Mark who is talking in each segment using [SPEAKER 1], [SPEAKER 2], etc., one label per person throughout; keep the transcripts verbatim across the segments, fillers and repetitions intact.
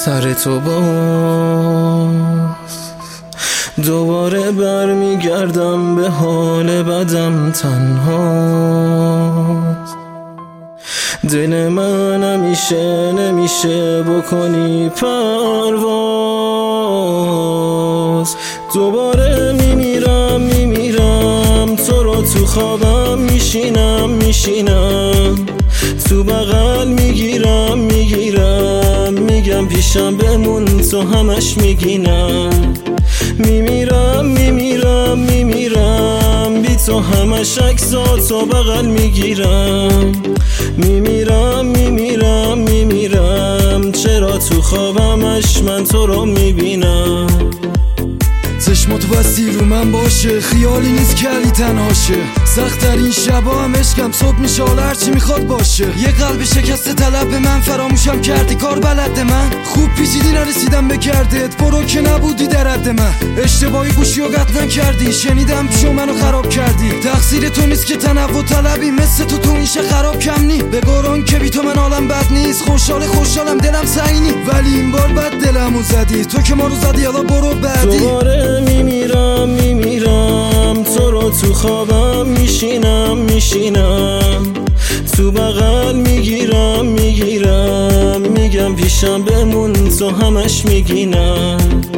[SPEAKER 1] سر تو باز دوباره برمیگردم به حال بدم تنها. دل من نمیشه نمیشه بکنی پرواز. دوباره میمیرم میمیرم تو رو تو خوابم میشینم میشینم تو بغل میگیرم میگیرم میگم پیشم بمون تو همش میگینم. میمیرم میمیرم میمیرم بی تو همش عکساتو بغل میگیرم. میمیرم میمیرم میمیرم چرا تو خوابمش من تو رو میبینم.
[SPEAKER 2] چشماتو بستی رو من باشه خیالی نیست که علی تنهاشه. سخت ترین شبا هم عشقم صبح میشه حالا هرچی میخواد باشه. یه قلب شکسته طلب به من فراموشم کردی کار بلد من. خوب پیچیدی نرسیدم به گردت برو که نبودی در حد من. اشتباهی گوشی و قطع نکردی شنیدم پیشو منو خراب کردی. تقصیر تو نیست که تنوع طلبی مثل تو تو اینشه خراب کم نی. به قرآن که بی تو من حالم بد نیست خوشحال خوشحالم دلم سعینی ولی این بار بد دلمو زدی تو که ما رو زدی حالا برو بعدی.
[SPEAKER 1] میمیرم میمیرم تو رو تو خوابم میشینم میشینم تو بغل میگیرم میگیرم میگم پیشم بمون تو همش میگینم.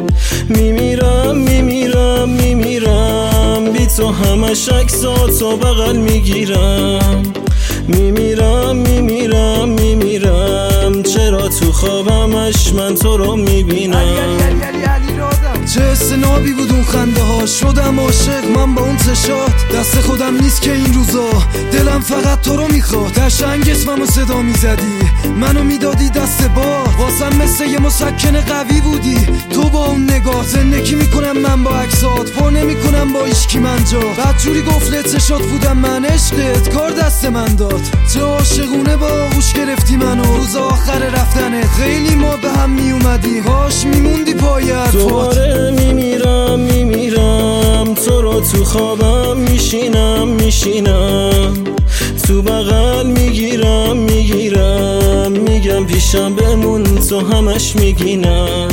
[SPEAKER 1] میمیرم میمیرم میمیرم بی تو همش عکساتو بغل میگیرم. میمیرم میمیرم میمیرم چرا تو خوابمش من تو رو میبینم.
[SPEAKER 2] چه استنابی بود اون خنده ها شدم عاشق من با اون چشات. دست خودم نیست که این روزا دلم فقط تو رو میخواد. قشنگ اسممو صدا میزدی منو میدادی دست بار واسم مثل یه مسکن قوی بودی تو با اون نگاه. زندگی میکنم من با عکسات پر نمیکنم با ایشکی من جا. بدجوری گفلت چشات بودم من عشقت کار دست من داد. چه عاشقونه با آغوش گرفتی منو روز آخر رفتنت. خیلی ما به هم میومدی هاش میموندی پای حرفات.
[SPEAKER 1] میمیرم میمیرم تو رو تو خوابم میشینم میشینم تو بغل میگیرم میگیرم میگم پیشم بمون تو همش میگینم.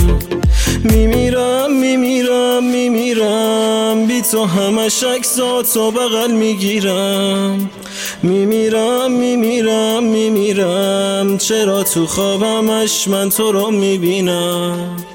[SPEAKER 1] میمیرم میمیرم میمیرم بی تو همش عکساتو بغل میگیرم. میمیرم میمیرم میمیرم چرا تو خوابمش من تو رو میبینم.